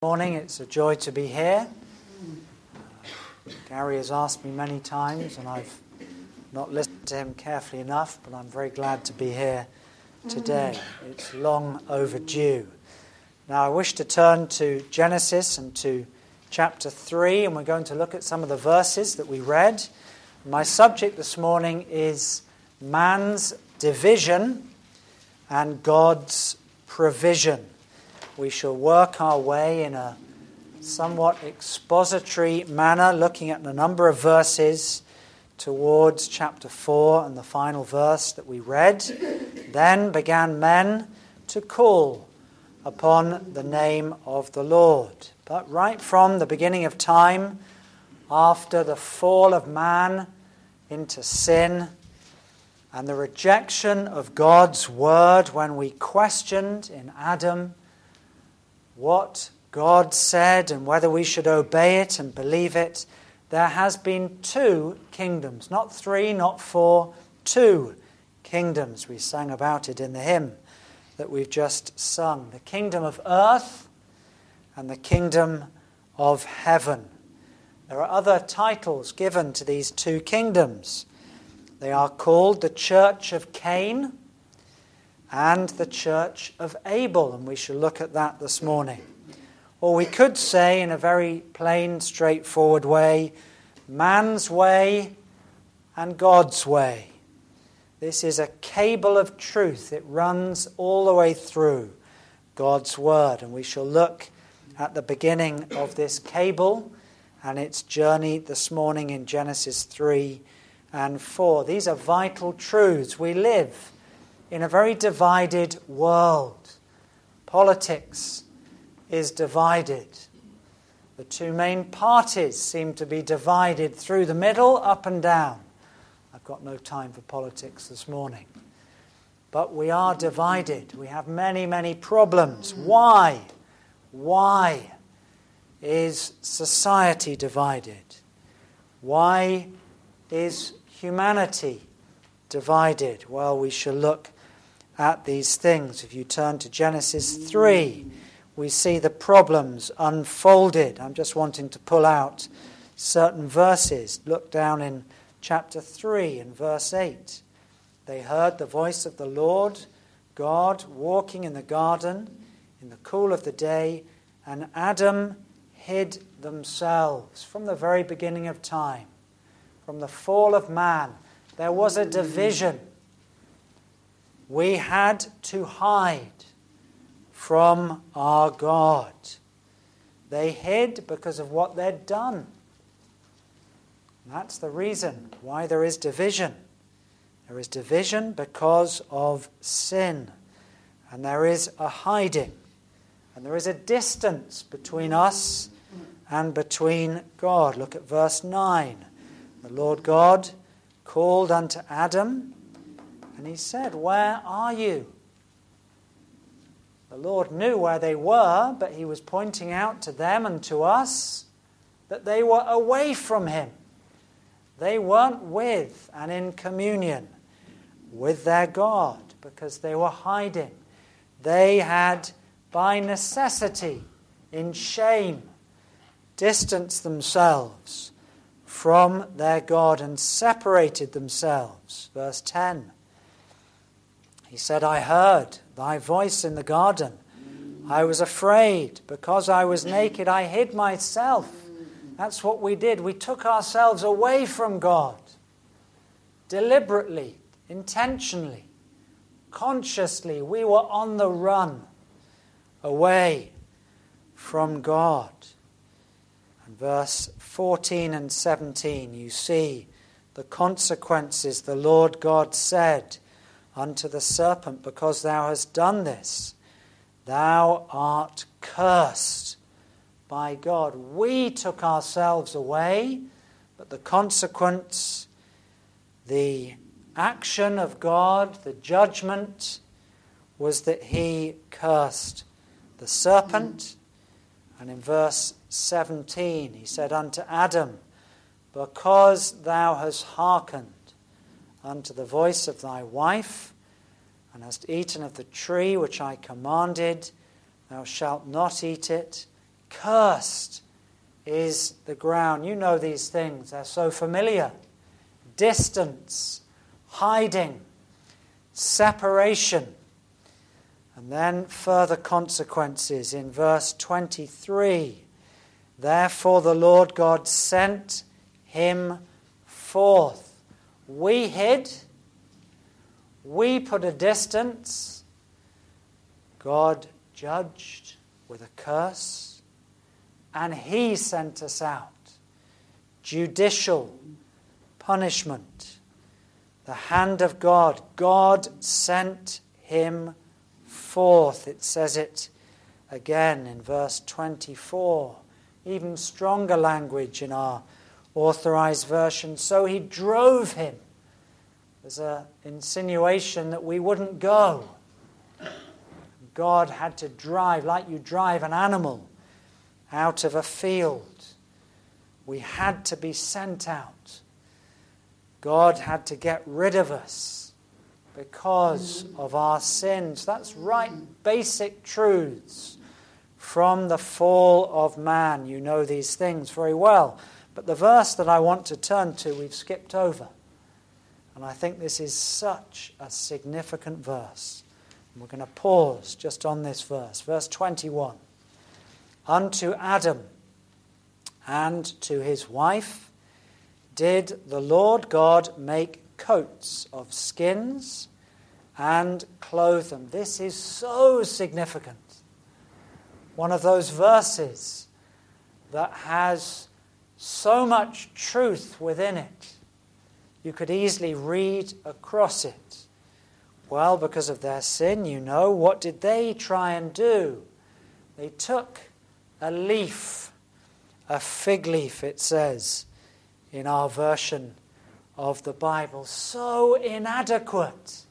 Morning, it's a joy to be here. Gary has asked me many times and I've not listened to him carefully enough, but I'm very glad to be here today. It's long overdue. Now I wish to turn to Genesis and to chapter 3, and we're going to look at some of the verses that we read. My subject this morning is man's division and God's provision. We shall work our way in a somewhat expository manner, looking at a number of verses towards chapter 4 and the final verse that we read. Then began men to call upon the name of the Lord. But right from the beginning of time, after the fall of man into sin and the rejection of God's word, when we questioned in Adam what God said and whether we should obey it and believe it, there has been two kingdoms. Not three, not four, two kingdoms. We sang about it in the hymn that we've just sung. The kingdom of earth and the kingdom of heaven. There are other titles given to these two kingdoms. They are called the Church of Cain and the Church of Abel, and we shall look at that this morning. Or we could say, in a very plain, straightforward way, man's way and God's way. This is a cable of truth. It runs all the way through God's Word, and we shall look at the beginning of this cable and its journey this morning in Genesis 3 and 4. These are vital truths. We live in a very divided world. Politics is divided. The two main parties seem to be divided through the middle, up and down. I've got no time for politics this morning. But we are divided. We have many, many problems. Why? Why is society divided? Why is humanity divided? Well, we shall look at these things. If you turn to Genesis 3, we see the problems unfolded. I'm just wanting to pull out certain verses. Look down in chapter 3 and verse 8. They heard the voice of the Lord God walking in the garden in the cool of the day, and Adam hid themselves. From the very beginning of time, from the fall of man, there was a division. We had to hide from our God. They hid because of what they'd done. That's the reason why there is division. There is division because of sin. And there is a hiding. And there is a distance between us and between God. Look at verse 9. The Lord God called unto Adam, and he said, "Where are you?" The Lord knew where they were, but he was pointing out to them and to us that they were away from him. They weren't with and in communion with their God because they were hiding. They had, by necessity, in shame, distanced themselves from their God and separated themselves. Verse 10. He said, "I heard thy voice in the garden. I was afraid because I was naked. I hid myself." That's what we did. We took ourselves away from God. Deliberately, intentionally, consciously, we were on the run away from God. And verse 14 and 17, you see the consequences. The Lord God said unto the serpent, "Because thou hast done this, thou art cursed by God." We took ourselves away, but the consequence, the action of God, the judgment, was that he cursed the serpent. And in verse 17, he said unto Adam, "Because thou hast hearkened unto the voice of thy wife, and hast eaten of the tree which I commanded, thou shalt not eat it, Cursed is the ground. You know these things. They're so familiar. Distance, hiding, separation. And then further consequences in verse 23. Therefore the Lord God sent him forth. We hid. We put a distance. God judged with a curse. And he sent us out. Judicial punishment. The hand of God. God sent him forth. It says it again in verse 24. Even stronger language in our Authorized Version. So he drove him. There's an insinuation that we wouldn't go. God had to drive, like you drive an animal out of a field. We had to be sent out. God had to get rid of us because of our sins. That's right, basic truths from the fall of man. You know these things very well. But the verse that I want to turn to, we've skipped over. And I think this is such a significant verse. And we're going to pause just on this verse. Verse 21. Unto Adam and to his wife did the Lord God make coats of skins and clothe them. This is so significant. One of those verses that has so much truth within it. You could easily read across it. Well, because of their sin, you know, what did they try and do? They took a leaf, a fig leaf, it says in our version of the Bible. So inadequate.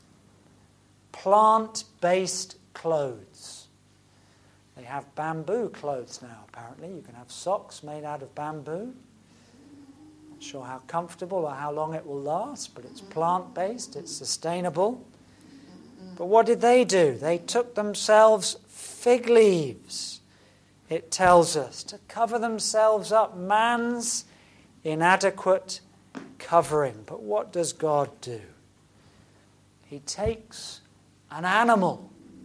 Plant-based clothes. They have bamboo clothes now, apparently. You can have socks made out of bamboo. Not sure how comfortable or how long it will last, but it's plant-based, it's sustainable. But what did they do? They took themselves fig leaves, it tells us, to cover themselves up. Man's inadequate covering. But what does God do? He takes an animal.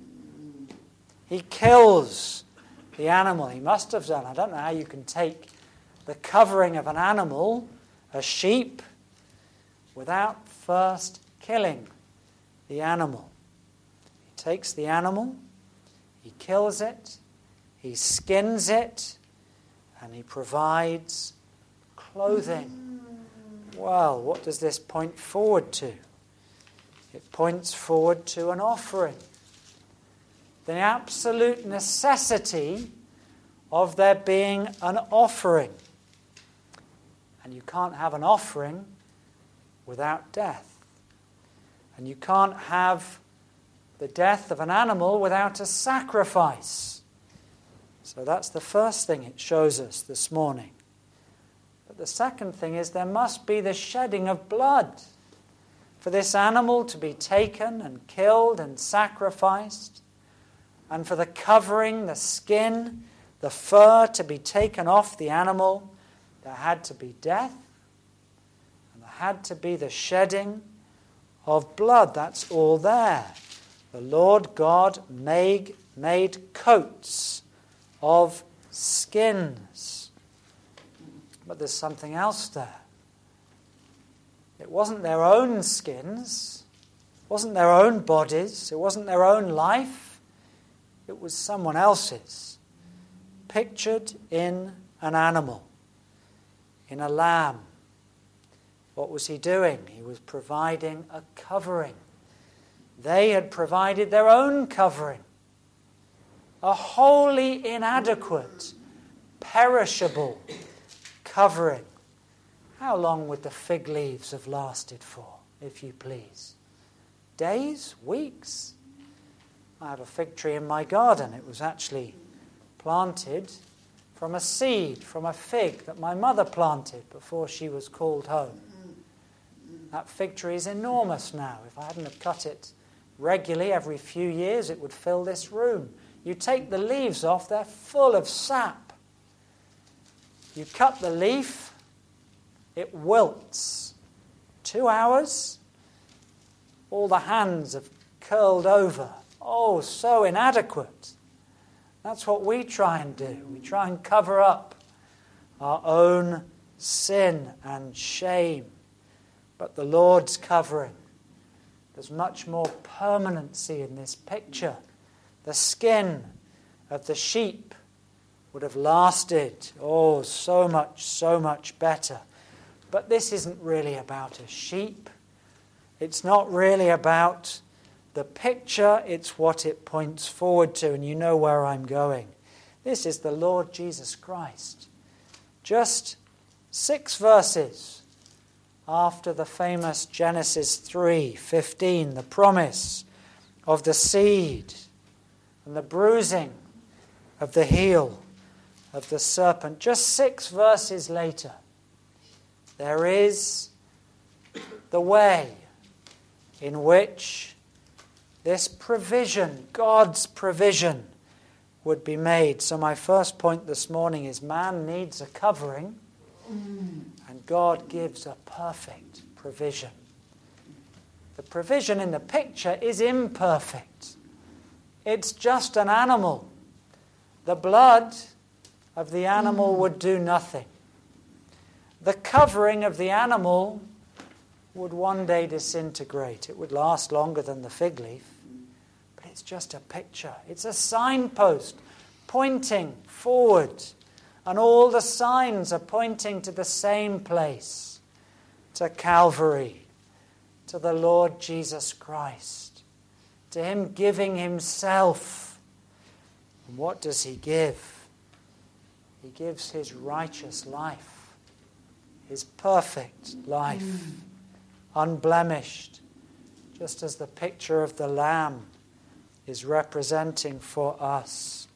He kills the animal. He must have done. I don't know how you can take the covering of an animal, a sheep, without first killing the animal. He takes the animal, he kills it, he skins it, and he provides clothing. Well, what does this point forward to? It points forward to an offering. The absolute necessity of there being an offering. And you can't have an offering without death. And you can't have the death of an animal without a sacrifice. So that's the first thing it shows us this morning. But the second thing is there must be the shedding of blood for this animal to be taken and killed and sacrificed. And for the covering, the skin, the fur to be taken off the animal, there had to be death, and there had to be the shedding of blood. That's all there. The Lord God made coats of skins. But there's something else there. It wasn't their own skins. It wasn't their own bodies. It wasn't their own life. It was someone else's, pictured in an animal, in a lamb. What was he doing? He was providing a covering. They had provided their own covering, a wholly inadequate, perishable covering. How long would the fig leaves have lasted for, if you please? Days? Weeks? I have a fig tree in my garden. It was actually planted from a seed, from a fig that my mother planted before she was called home. That fig tree is enormous now. If I hadn't have cut it regularly every few years, it would fill this room. You take the leaves off, they're full of sap. You cut the leaf, it wilts. 2 hours, all the hands have curled over. Oh, so inadequate. That's what we try and do. We try and cover up our own sin and shame. But the Lord's covering. There's much more permanency in this picture. The skin of the sheep would have lasted, so much better. But this isn't really about a sheep. It's not really about the picture, it's what it points forward to, and you know where I'm going. This is the Lord Jesus Christ. Just 6 verses after the famous Genesis 3:15, the promise of the seed and the bruising of the heel of the serpent. Just 6 verses later, there is the way in which this provision, God's provision, would be made. So my first point this morning is man needs a covering, and God gives a perfect provision. The provision in the picture is imperfect. It's just an animal. The blood of the animal would do nothing. The covering of the animal would one day disintegrate. It would last longer than the fig leaf. But it's just a picture. It's a signpost pointing forward. And all the signs are pointing to the same place, to Calvary, to the Lord Jesus Christ, to Him giving Himself. And what does He give? He gives His righteous life, His perfect life, unblemished, just as the picture of the Lamb is representing for us.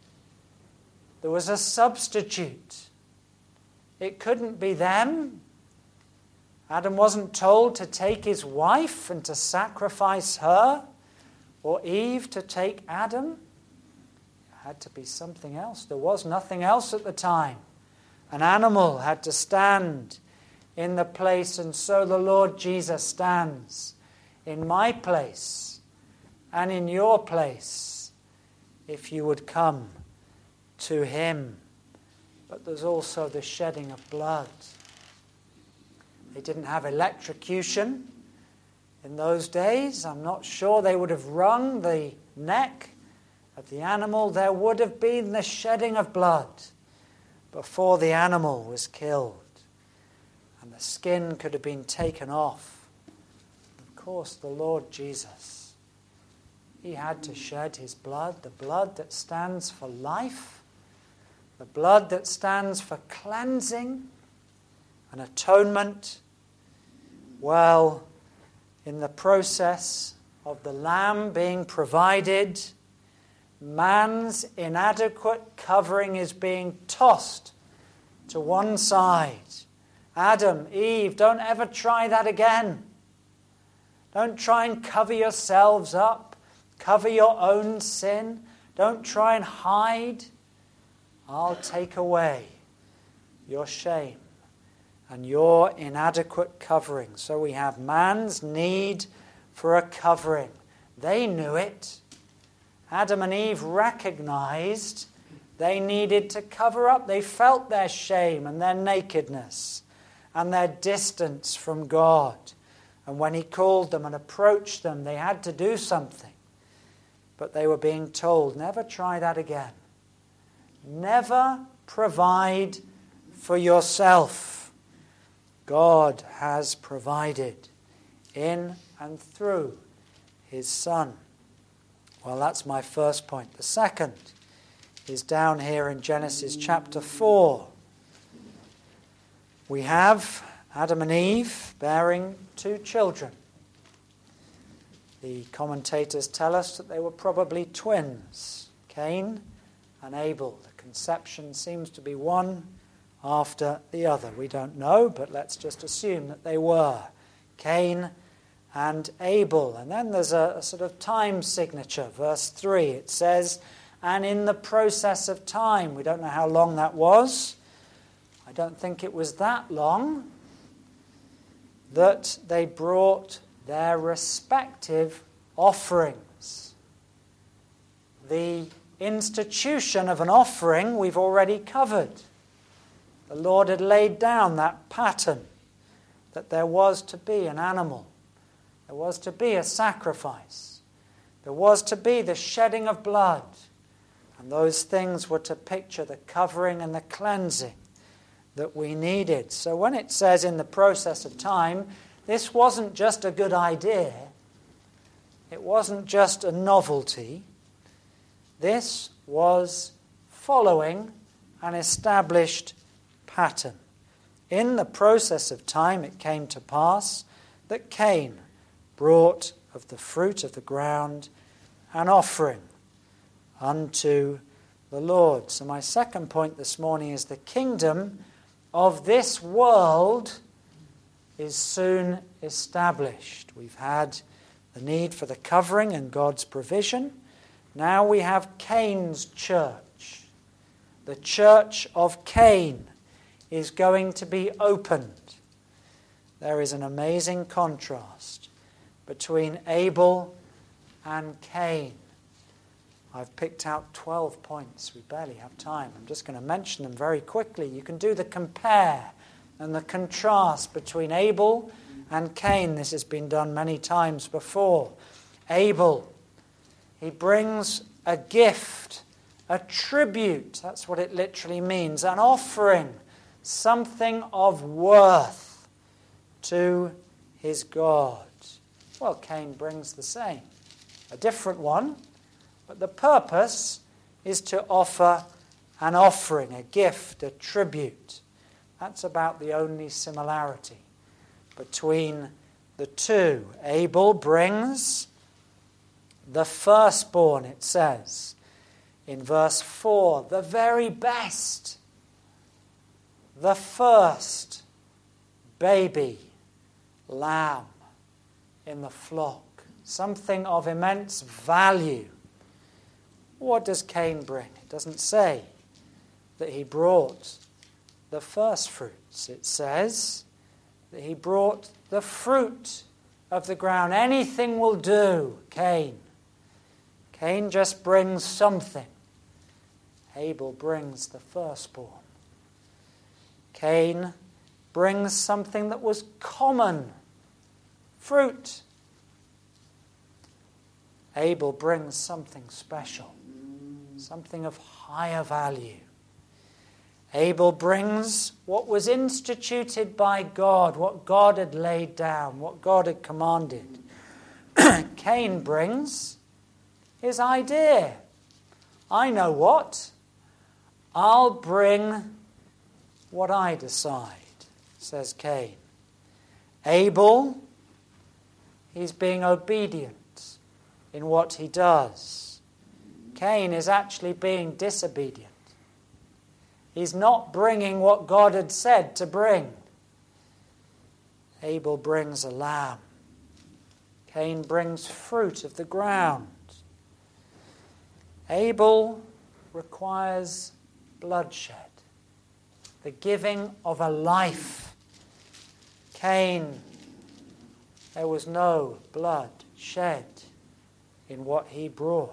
There was a substitute. It couldn't be them. Adam wasn't told to take his wife and to sacrifice her, or Eve to take Adam. It had to be something else. There was nothing else at the time. An animal had to stand in the place, and so the Lord Jesus stands in my place and in your place if you would come to Him. But there's also the shedding of blood. They didn't have electrocution in those days. I'm not sure they would have wrung the neck of the animal. There would have been the shedding of blood before the animal was killed. And the skin could have been taken off. Of course, the Lord Jesus, He had to shed His blood, the blood that stands for life, the blood that stands for cleansing and atonement. Well, in the process of the Lamb being provided, man's inadequate covering is being tossed to one side. Adam, Eve, don't ever try that again. Don't try and cover yourselves up, cover your own sin. Don't try and hide. I'll take away your shame and your inadequate covering. So we have man's need for a covering. They knew it. Adam and Eve recognized they needed to cover up. They felt their shame and their nakedness and their distance from God. And when He called them and approached them, they had to do something. But they were being told, never try that again. Never provide for yourself. God has provided in and through His Son. Well, that's my first point. The second is down here in Genesis chapter 4. We have Adam and Eve bearing 2 children. The commentators tell us that they were probably twins, Cain and Abel. The conception seems to be one after the other. We don't know, but let's just assume that they were Cain and Abel. And then there's a sort of time signature. Verse 3, it says, and in the process of time, we don't know how long that was, I don't think it was that long that they brought their respective offerings. The institution of an offering we've already covered. The Lord had laid down that pattern that there was to be an animal. There was to be a sacrifice. There was to be the shedding of blood. And those things were to picture the covering and the cleansing that we needed. So when it says in the process of time, this wasn't just a good idea. It wasn't just a novelty. This was following an established pattern. In the process of time, it came to pass that Cain brought of the fruit of the ground an offering unto the Lord. So my second point this morning is the kingdom of this world is soon established. We've had the need for the covering and God's provision. Now we have Cain's church. The church of Cain is going to be opened. There is an amazing contrast between Abel and Cain. I've picked out 12 points. We barely have time. I'm just going to mention them very quickly. You can do the compare and the contrast between Abel and Cain. This has been done many times before. Abel, he brings a gift, a tribute. That's what it literally means. An offering, something of worth to his God. Well, Cain brings the same. A different one. But the purpose is to offer an offering, a gift, a tribute. That's about the only similarity between the two. Abel brings the firstborn, it says in verse 4, the very best, the first baby lamb in the flock, something of immense value. What does Cain bring? It doesn't say that he brought the first fruits. It says that he brought the fruit of the ground. Anything will do, Cain. Cain just brings something. Abel brings the firstborn. Cain brings something that was common, fruit. Abel brings something special, something of higher value. Abel brings what was instituted by God, what God had laid down, what God had commanded. Cain brings his idea. I know what. I'll bring what I decide, says Cain. Abel, he's being obedient in what he does. Cain is actually being disobedient. He's not bringing what God had said to bring. Abel brings a lamb. Cain brings fruit of the ground. Abel requires bloodshed, the giving of a life. Cain, there was no blood shed in what he brought.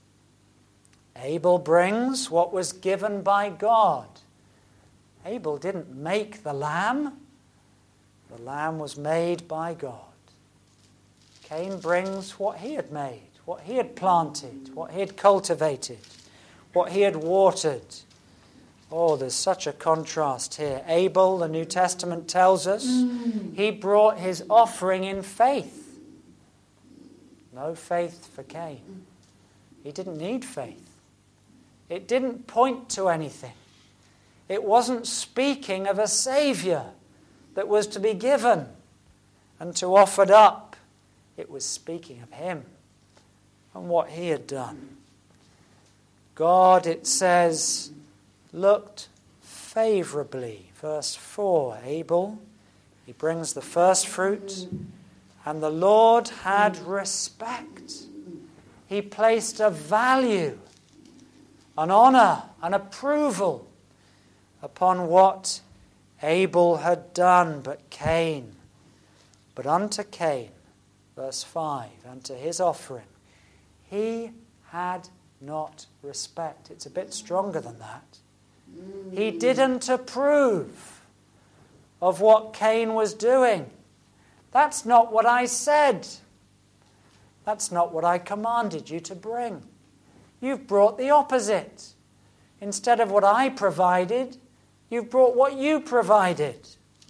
Abel brings what was given by God. Abel didn't make the lamb. The lamb was made by God. Cain brings what he had made, what he had planted, what he had cultivated, what he had watered. Oh, there's such a contrast here. Abel, the New Testament tells us, he brought his offering in faith. No faith for Cain. He didn't need faith. It didn't point to anything. It wasn't speaking of a Saviour that was to be given and to offered up. It was speaking of him and what he had done. God, it says, looked favourably. Verse 4, Abel, he brings the first fruit, and the Lord had respect. He placed a value, an honour, an approval upon what Abel had done, but unto Cain, verse 5, unto his offering, he had not respect. It's a bit stronger than that. He didn't approve of what Cain was doing. That's not what I said. That's not what I commanded you to bring. You've brought the opposite. Instead of what I provided, you've brought what you provided.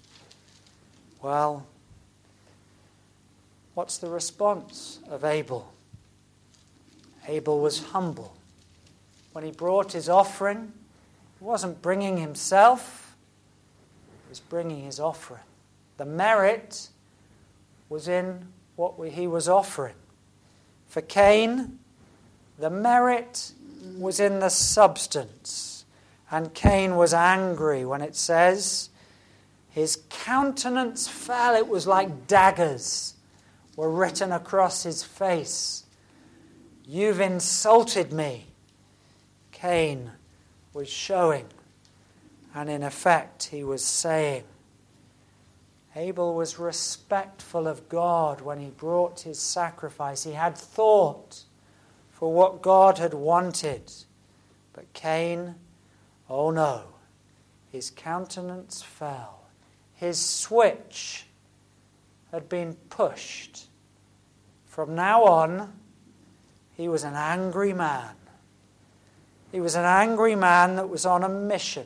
Well, what's the response of Abel? Abel was humble. When he brought his offering, he wasn't bringing himself, he was bringing his offering. The merit was in what he was offering. For Cain, the merit was in the substance. And Cain was angry when it says, his countenance fell. It was like daggers were written across his face. You've insulted me. Cain was showing. And in effect, he was saying. Abel was respectful of God when he brought his sacrifice. He had thought for what God had wanted. But Cain, oh no, his countenance fell. His switch had been pushed. From now on, he was an angry man. He was an angry man that was on a mission.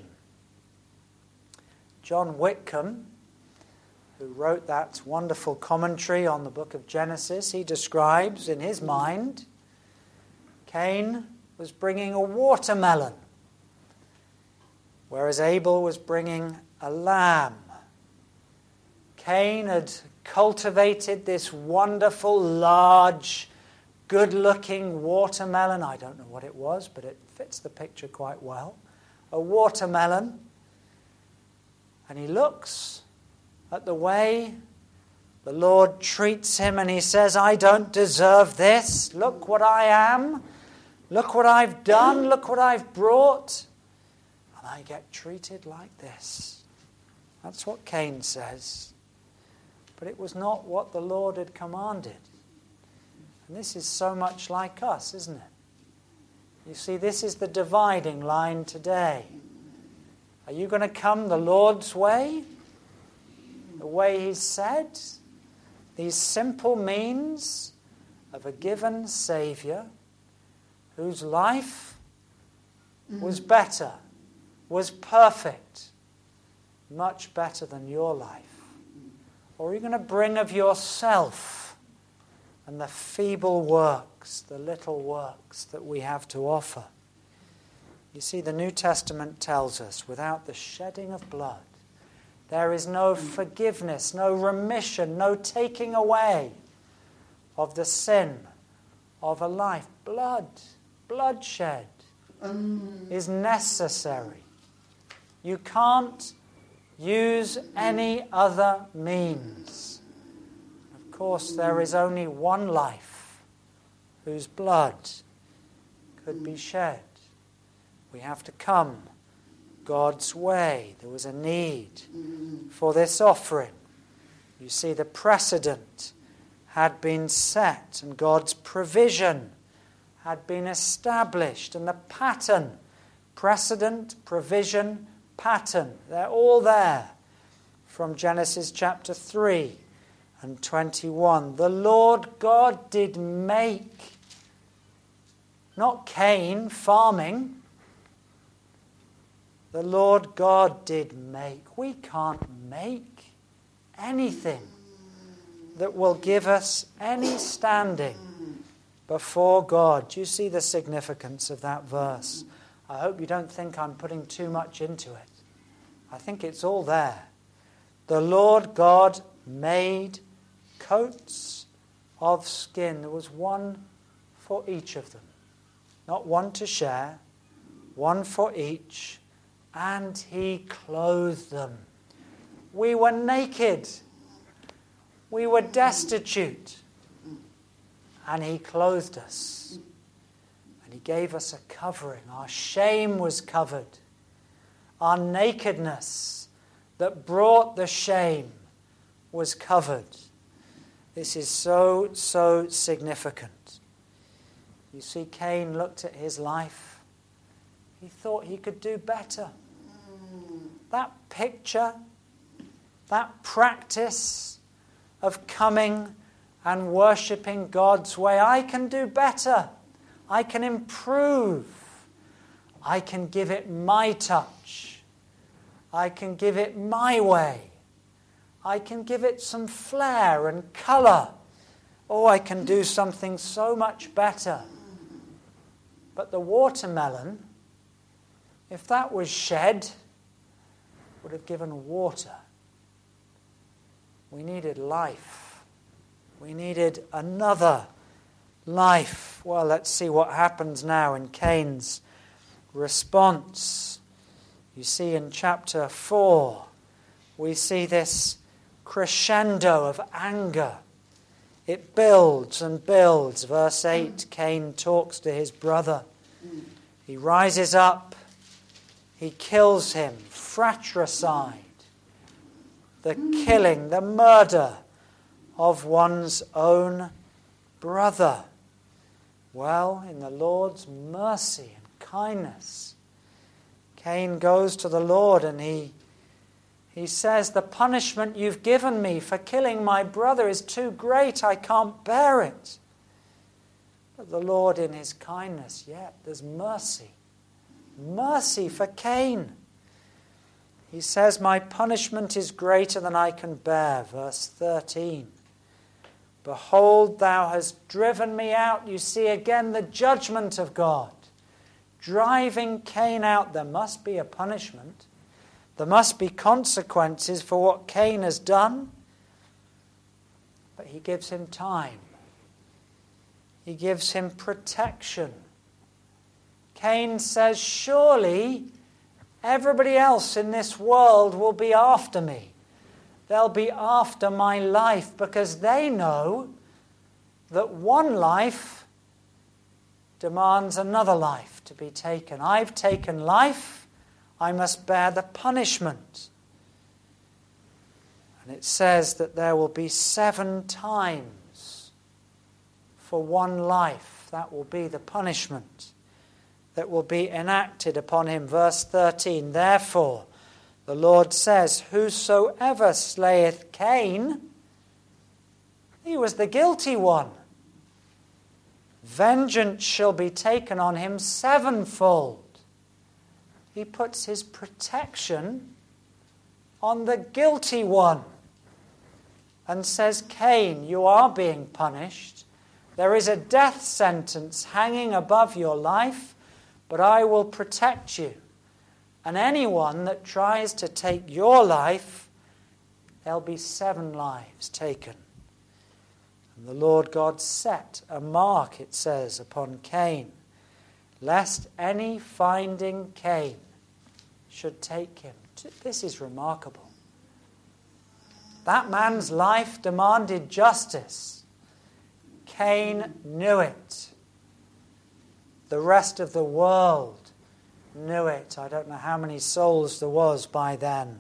John Whitcomb, who wrote that wonderful commentary on the book of Genesis, he describes in his mind, Cain was bringing a watermelon, whereas Abel was bringing a lamb. Cain had cultivated this wonderful, large, good-looking watermelon. I don't know what it was, but it fits the picture quite well. A watermelon. And he looks at the way the Lord treats him and he says, I don't deserve this. Look what I am. Look what I've done. Look what I've brought. And I get treated like this. That's what Cain says. But it was not what the Lord had commanded. And this is so much like us, isn't it? You see, this is the dividing line today. Are you going to come the Lord's way? The way He said? These simple means of a given Saviour whose life was better, was perfect, much better than your life. Or are you going to bring of yourself and the feeble works, the little works that we have to offer? You see, the New Testament tells us, without the shedding of blood, there is no forgiveness, no remission, no taking away of the sin of a life. Bloodshed is necessary. You can't use any other means. Of course, there is only one life whose blood could be shed. We have to come God's way. There was a need for this offering. You see, the precedent had been set and God's provision had been established. And the pattern, precedent, provision, pattern, they're all there from Genesis chapter 3 and 21. The Lord God did make, not Cain farming, the Lord God did make. We can't make anything that will give us any standing before God. Do you see the significance of that verse? I hope you don't think I'm putting too much into it. I think it's all there. The Lord God made coats of skin. There was one for each of them. Not one to share, one for each. And He clothed them. We were naked. We were destitute. And He clothed us. And He gave us a covering. Our shame was covered. Our nakedness that brought the shame was covered. This is so, so significant. You see, Cain looked at his life. He thought he could do better. That picture, that practice of coming and worshipping God's way, I can do better. I can improve. I can give it my touch. I can give it my way. I can give it some flair and colour. Oh, I can do something so much better. But the watermelon, if that was shed, would have given water. We needed life. We needed another life. Well, let's see what happens now in Cain's response. You see in chapter 4, we see this crescendo of anger. It builds and builds. Verse 8, Cain talks to his brother. He rises up. He kills him. Fratricide. The killing, the murder of one's own brother. Well, in the Lord's mercy and kindness, Cain goes to the Lord and he says, the punishment you've given me for killing my brother is too great. I can't bear it. But the Lord, in his kindness, yet there's mercy. Mercy for Cain. He says, my punishment is greater than I can bear. Verse 13. Behold, thou hast driven me out. You see again the judgment of God. Driving Cain out, there must be a punishment. There must be consequences for what Cain has done. But he gives him time. He gives him protection. Cain says, surely everybody else in this world will be after me. They'll be after my life because they know that one life demands another life to be taken. I've taken life. I must bear the punishment. And it says that there will be 7 times for one life. That will be the punishment that will be enacted upon him. Verse 13, therefore, the Lord says, whosoever slayeth Cain, he was the guilty one. Vengeance shall be taken on him 7-fold. He puts his protection on the guilty one and says, Cain, you are being punished. There is a death sentence hanging above your life, but I will protect you. And anyone that tries to take your life, there'll be 7 lives taken. And the Lord God set a mark, it says, upon Cain, lest any finding Cain should take him. This is remarkable. That man's life demanded justice. Cain knew it. The rest of the world knew it. I don't know how many souls there was by then.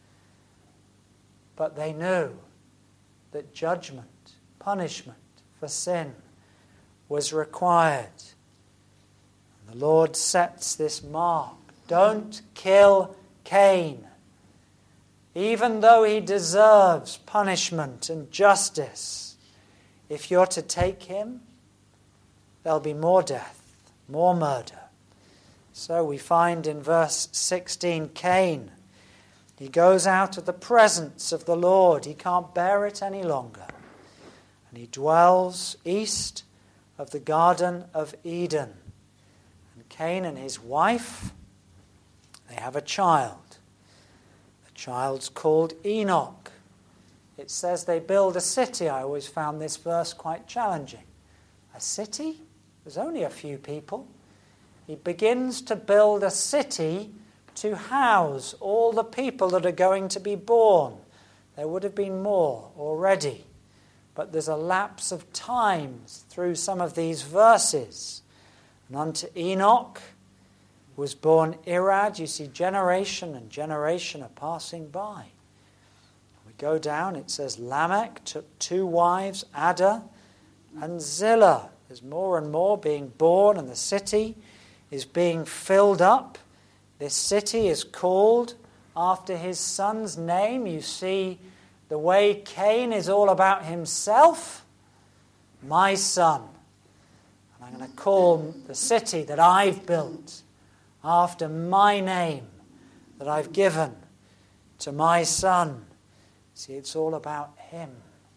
But they knew that judgment, punishment for sin was required. And the Lord sets this mark. Don't kill Cain. Even though he deserves punishment and justice, if you're to take him, there'll be more death, more murder. So we find in verse 16, Cain, he goes out of the presence of the Lord. He can't bear it any longer. And he dwells east of the Garden of Eden. And Cain and his wife, they have a child. The child's called Enoch. It says they build a city. I always found this verse quite challenging. A city? There's only a few people. He begins to build a city to house all the people that are going to be born. There would have been more already, but there's a lapse of time through some of these verses. And unto Enoch was born Irad. You see, generation and generation are passing by. We go down, it says Lamech took 2 wives, Ada and Zillah. There's more and more being born, and the city is being filled up. This city is called after his son's name. You see the way Cain is all about himself. My son. And I'm going to call the city that I've built after my name that I've given to my son. See, it's all about him.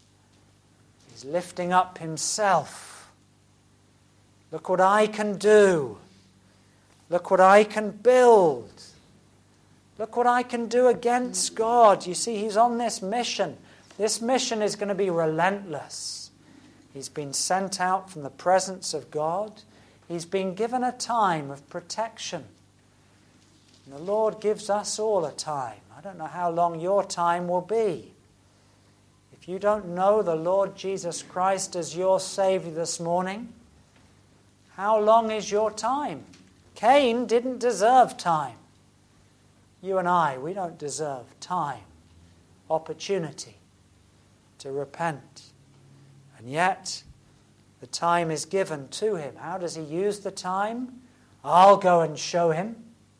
He's lifting up himself. Look what I can do. Look what I can build. Look what I can do against God. You see, he's on this mission. This mission is going to be relentless. He's been sent out from the presence of God. He's been given a time of protection. And the Lord gives us all a time. I don't know how long your time will be. If you don't know the Lord Jesus Christ as your Savior this morning, how long is your time? Cain didn't deserve time. You and I, we don't deserve time, opportunity to repent. And yet, the time is given to him. How does he use the time? I'll go and show him.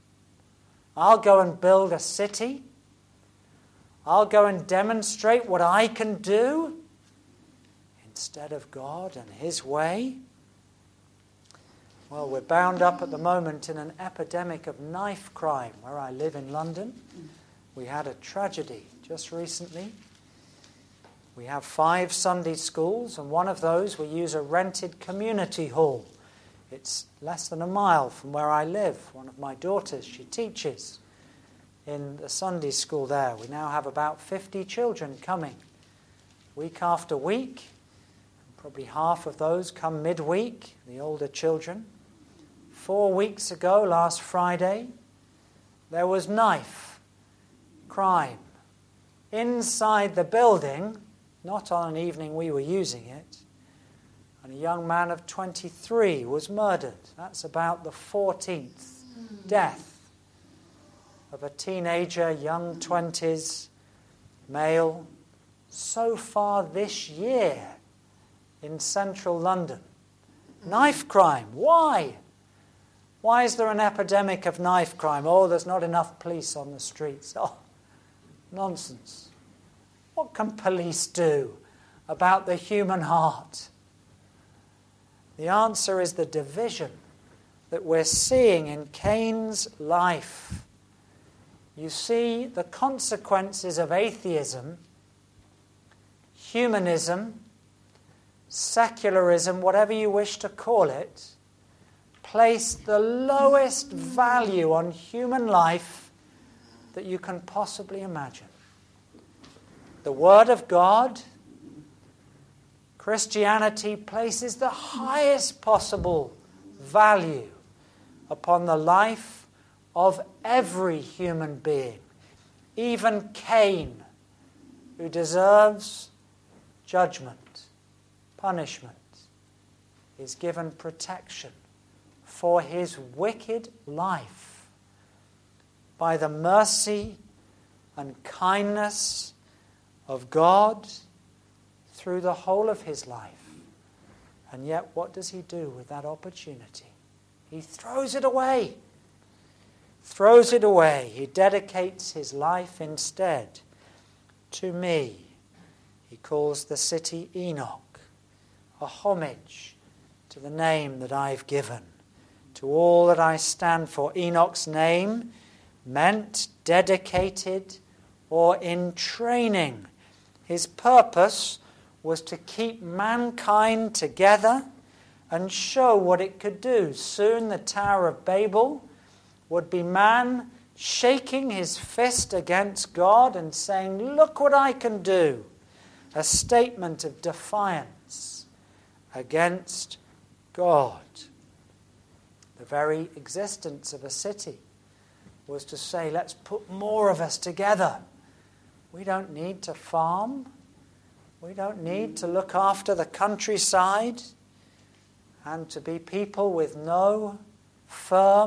I'll go and build a city. I'll go and demonstrate what I can do instead of God and his way. Well, we're bound up at the moment in an epidemic of knife crime where I live in London. We had a tragedy just recently. We have 5 Sunday schools, and one of those we use a rented community hall. It's less than a mile from where I live. One of my daughters, she teaches in the Sunday school there. We now have about 50 children coming week after week. Probably half of those come midweek, the older children. 4 weeks ago, last Friday, there was knife crime inside the building, not on an evening we were using it, and a young man of 23 was murdered. That's about the 14th death of a teenager, young 20s, male, so far this year in central London. Knife crime. Why? Why is there an epidemic of knife crime? Oh, there's not enough police on the streets. Oh, nonsense. What can police do about the human heart? The answer is the division that we're seeing in Cain's life. You see, the consequences of atheism, humanism, secularism, whatever you wish to call it, place the lowest value on human life that you can possibly imagine. The Word of God, Christianity, places the highest possible value upon the life of every human being, even Cain, who deserves judgment, punishment, is given protection for his wicked life by the mercy and kindness of God through the whole of his life. And yet, what does he do with that opportunity? He throws it away. Throws it away. He dedicates his life instead to me. He calls the city Enoch, a homage to the name that I've given, to all that I stand for. Enoch's name meant dedicated or in training. His purpose was to keep mankind together and show what it could do. Soon the Tower of Babel would be man shaking his fist against God and saying, "Look what I can do." A statement of defiance against God. The very existence of a city was to say, let's put more of us together. We don't need to farm. We don't need to look after the countryside and to be people with no firm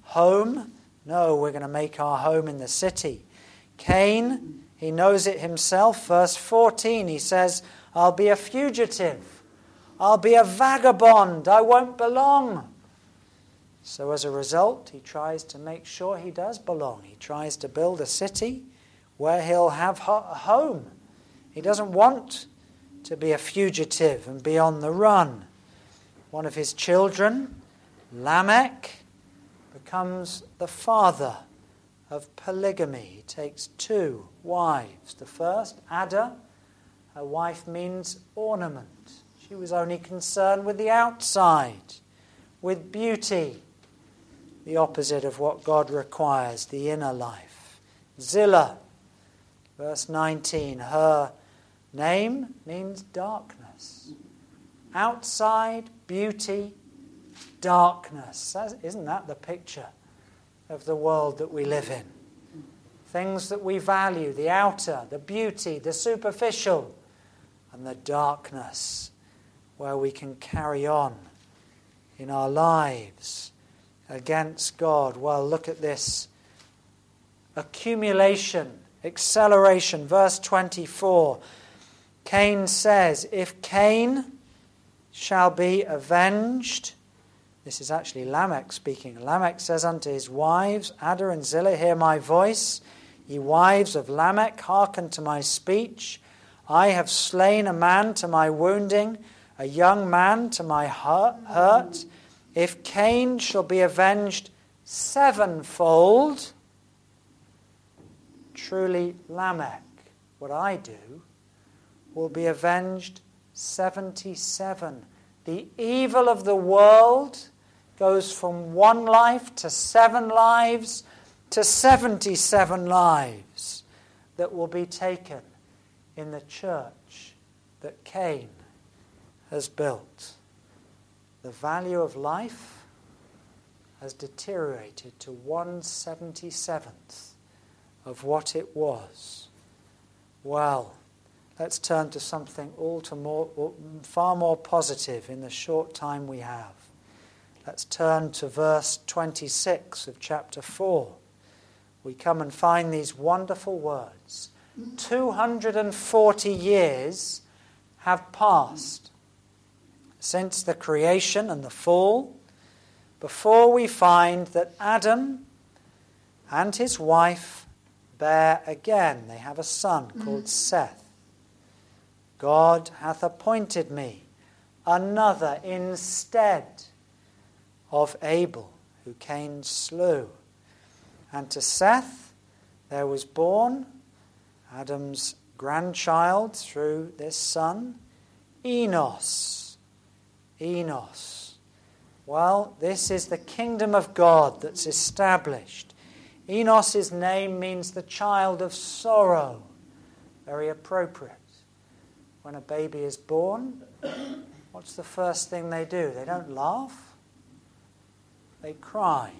home? No, we're going to make our home in the city. Cain, he knows it himself. Verse 14, he says, I'll be a fugitive. I'll be a vagabond. I won't belong. So as a result, he tries to make sure he does belong. He tries to build a city where he'll have a home. He doesn't want to be a fugitive and be on the run. One of his children, Lamech, becomes the father of polygamy. He takes 2 wives. The first, Ada, her wife means ornament. She was only concerned with the outside, with beauty, the opposite of what God requires, the inner life. Zillah, verse 19, her name means darkness. Outside, beauty, darkness. Isn't that the picture of the world that we live in? Things that we value, the outer, the beauty, the superficial, and the darkness where we can carry on in our lives against God. Well, look at this accumulation, acceleration. Verse 24, Cain says, if Cain shall be avenged, this is actually Lamech speaking. Lamech says unto his wives, Ada and Zillah, hear my voice. Ye wives of Lamech, hearken to my speech. I have slain a man to my wounding, a young man to my hurt. If Cain shall be avenged 7-fold, truly Lamech, what I do, will be avenged 77. The evil of the world goes from 1 life to 7 lives to 77 lives that will be taken in the church that Cain has built. The value of life has deteriorated to 1/77th of what it was. Well, let's turn to something far more positive in the short time we have. Let's turn to verse 26 of chapter 4. We come and find these wonderful words. 240 years have passed since the creation and the fall, before we find that Adam and his wife bear again. They have a son called Seth. God hath appointed me another instead of Abel, who Cain slew. And to Seth there was born Adam's grandchild through this son, Enos. Enos. Well, this is the kingdom of God that's established. Enos's name means the child of sorrow. Very appropriate. When a baby is born, what's the first thing they do? They don't laugh. They cry.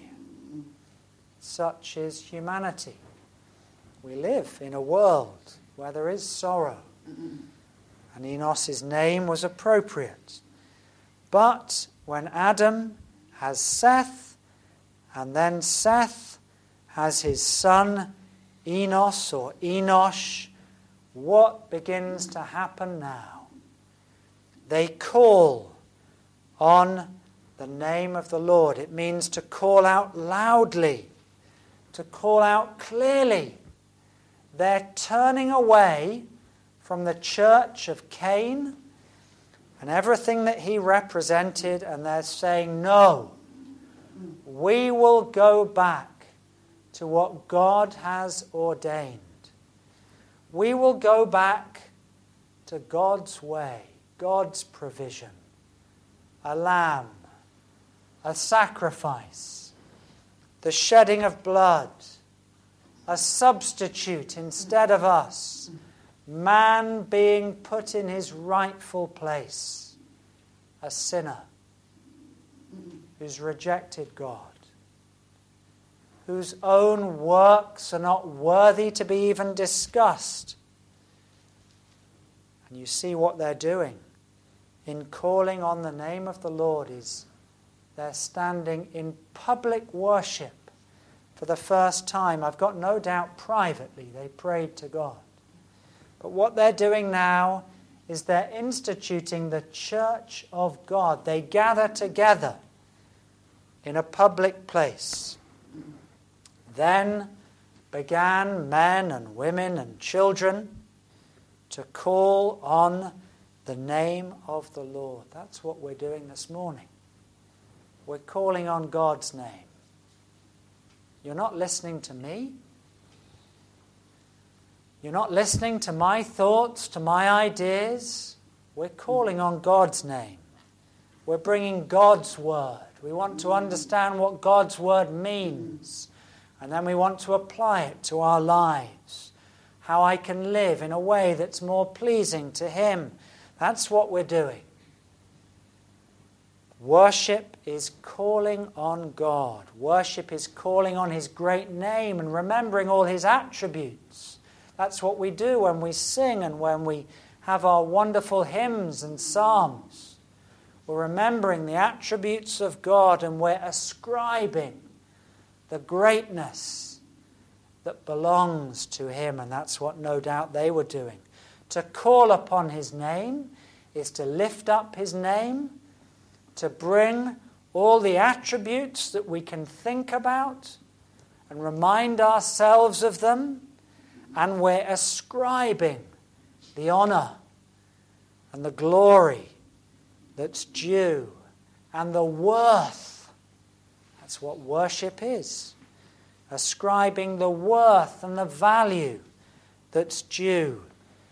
Such is humanity. We live in a world where there is sorrow. And Enos's name was appropriate. But when Adam has Seth, and then Seth has his son Enos or Enosh, what begins to happen now? They call on the name of the Lord. It means to call out loudly, to call out clearly. They're turning away from the church of Cain and everything that he represented, and they're saying, no, we will go back to what God has ordained. We will go back to God's way, God's provision. A lamb, a sacrifice, the shedding of blood, a substitute instead of us, man being put in his rightful place, a sinner who's rejected God, whose own works are not worthy to be even discussed. And you see what they're doing in calling on the name of the Lord is they're standing in public worship for the first time. I've got no doubt privately they prayed to God. But what they're doing now is they're instituting the church of God. They gather together in a public place. Then began men and women and children to call on the name of the Lord. That's what we're doing this morning. We're calling on God's name. You're not listening to me. You're not listening to my thoughts, to my ideas. We're calling on God's name. We're bringing God's word. We want to understand what God's word means. And then we want to apply it to our lives. How I can live in a way that's more pleasing to Him. That's what we're doing. Worship is calling on God. Worship is calling on His great name and remembering all His attributes. That's what we do when we sing and when we have our wonderful hymns and psalms. We're remembering the attributes of God and we're ascribing the greatness that belongs to Him. And that's what no doubt they were doing. To call upon His name is to lift up His name, to bring all the attributes that we can think about and remind ourselves of them. And we're ascribing the honor and the glory that's due and the worth. That's what worship is. Ascribing the worth and the value that's due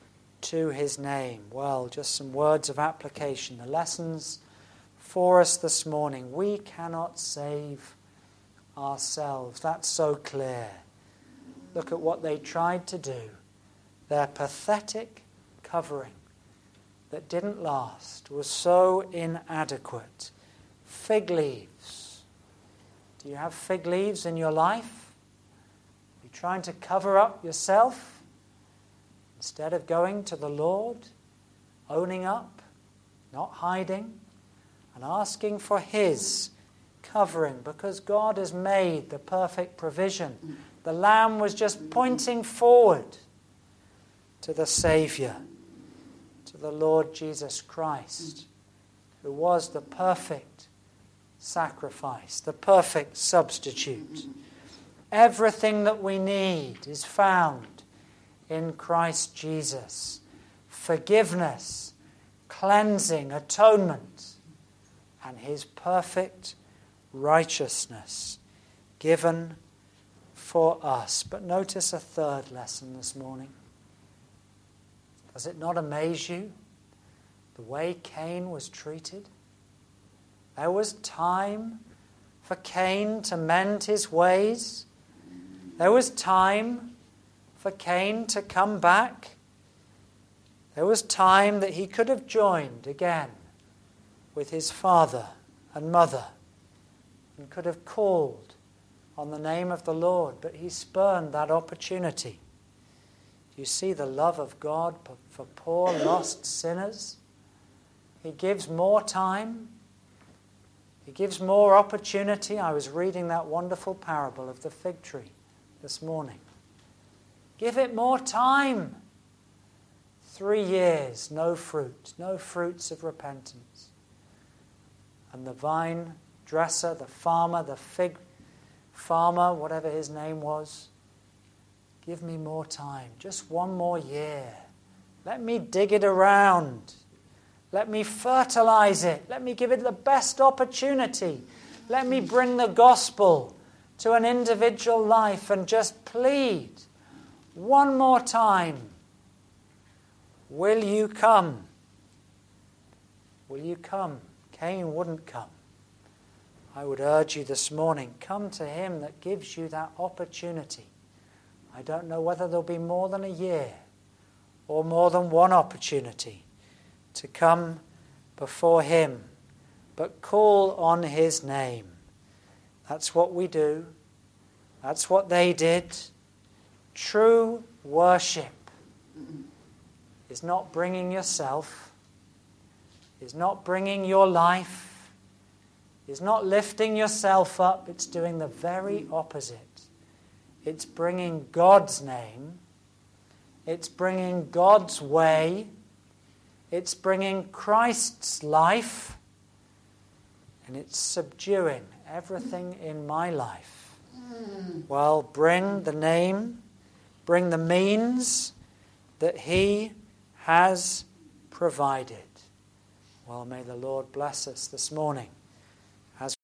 to His name. Well, just some words of application. The lessons for us this morning. We cannot save ourselves. That's so clear. Look at what they tried to do. Their pathetic covering that didn't last was so inadequate. Fig leaves. Do you have fig leaves in your life? Are you trying to cover up yourself instead of going to the Lord, owning up, not hiding, and asking for His covering, because God has made the perfect provision. The Lamb was just pointing forward to the Saviour, to the Lord Jesus Christ, who was the perfect sacrifice, the perfect substitute. Everything that we need is found in Christ Jesus. Forgiveness, cleansing, atonement, and His perfect righteousness given for us. But notice a third lesson this morning. Does it not amaze you the way Cain was treated? There was time for Cain to mend his ways. There was time for Cain to come back. There was time that he could have joined again with his father and mother and could have called on the name of the Lord, but he spurned that opportunity. You see the love of God for poor, lost sinners? He gives more time. He gives more opportunity. I was reading that wonderful parable of the fig tree this morning. Give it more time. 3 years, no fruit, no fruits of repentance. And the vine dresser, the farmer, the fig farmer, whatever his name was, give me more time, just 1 more year. Let me dig it around. Let me fertilize it. Let me give it the best opportunity. Let me bring the gospel to an individual life and just plead 1 more time. Will you come? Will you come? Cain wouldn't come. I would urge you this morning, come to Him that gives you that opportunity. I don't know whether there'll be more than a year or more than one opportunity to come before Him, but call on His name. That's what we do. That's what they did. True worship is not bringing yourself, is not bringing your life, is not lifting yourself up. It's doing the very opposite. It's bringing God's name. It's bringing God's way. It's bringing Christ's life. And it's subduing everything in my life. Well, bring the name, bring the means that He has provided. Well, may the Lord bless us this morning